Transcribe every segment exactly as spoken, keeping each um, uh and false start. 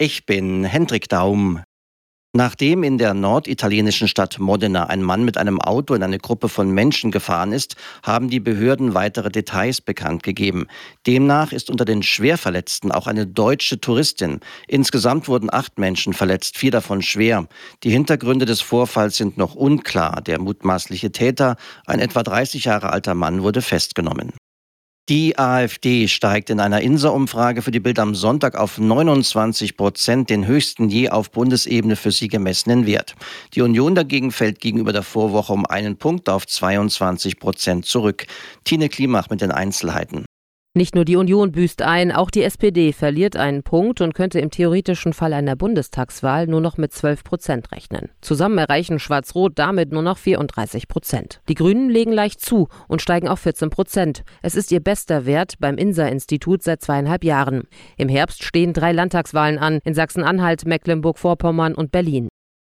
Ich bin Hendrik Daum. Nachdem in der norditalienischen Stadt Modena ein Mann mit einem Auto in eine Gruppe von Menschen gefahren ist, haben die Behörden weitere Details bekannt gegeben. Demnach ist unter den Schwerverletzten auch eine deutsche Touristin. Insgesamt wurden acht Menschen verletzt, vier davon schwer. Die Hintergründe des Vorfalls sind noch unklar. Der mutmaßliche Täter, ein etwa dreißig Jahre alter Mann, wurde festgenommen. Die AfD steigt in einer Insa-Umfrage für die Bild am Sonntag auf neunundzwanzig Prozent, den höchsten je auf Bundesebene für sie gemessenen Wert. Die Union dagegen fällt gegenüber der Vorwoche um einen Punkt auf zweiundzwanzig Prozent zurück. Tine Klimach mit den Einzelheiten. Nicht nur die Union büßt ein, auch die S P D verliert einen Punkt und könnte im theoretischen Fall einer Bundestagswahl nur noch mit zwölf Prozent rechnen. Zusammen erreichen Schwarz-Rot damit nur noch vierunddreißig Prozent. Die Grünen legen leicht zu und steigen auf vierzehn Prozent. Es ist ihr bester Wert beim I N S A-Institut seit zweieinhalb Jahren. Im Herbst stehen drei Landtagswahlen an, in Sachsen-Anhalt, Mecklenburg-Vorpommern und Berlin.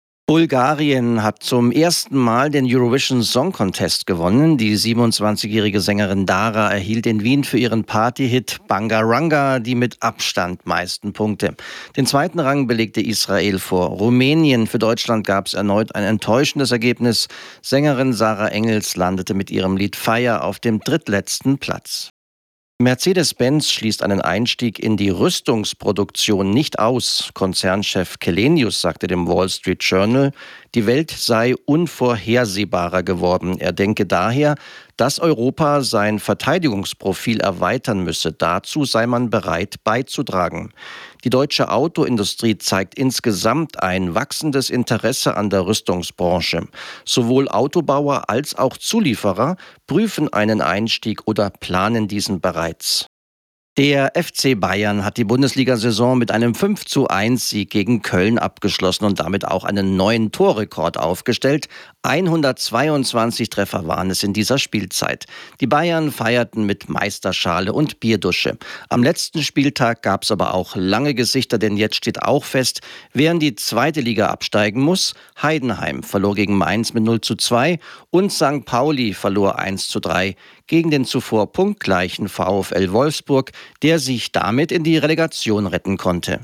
Bulgarien hat zum ersten Mal den Eurovision Song Contest gewonnen. Die siebenundzwanzigjährige Sängerin Dara erhielt in Wien für ihren Partyhit Bangaranga die mit Abstand meisten Punkte. Den zweiten Rang belegte Israel vor Rumänien. Für Deutschland gab es erneut ein enttäuschendes Ergebnis. Sängerin Sarah Engels landete mit ihrem Lied Fire auf dem drittletzten Platz. Mercedes-Benz schließt einen Einstieg in die Rüstungsproduktion nicht aus. Konzernchef Källenius sagte dem Wall Street Journal, die Welt sei unvorhersehbarer geworden. Er denke daher, dass Europa sein Verteidigungsprofil erweitern müsse. Dazu sei man bereit beizutragen. Die deutsche Autoindustrie zeigt insgesamt ein wachsendes Interesse an der Rüstungsbranche. Sowohl Autobauer als auch Zulieferer prüfen einen Einstieg oder planen diesen bereits. Der F C Bayern hat die Bundesliga-Saison mit einem fünf zu eins Sieg gegen Köln abgeschlossen und damit auch einen neuen Torrekord aufgestellt. hundertzweiundzwanzig Treffer waren es in dieser Spielzeit. Die Bayern feierten mit Meisterschale und Bierdusche. Am letzten Spieltag gab es aber auch lange Gesichter, denn jetzt steht auch fest, wer in die zweite Liga absteigen muss. Heidenheim verlor gegen Mainz mit null zu zwei und Sankt Pauli verlor eins zu drei gegen den zuvor punktgleichen VfL Wolfsburg, der sich damit in die Relegation retten konnte.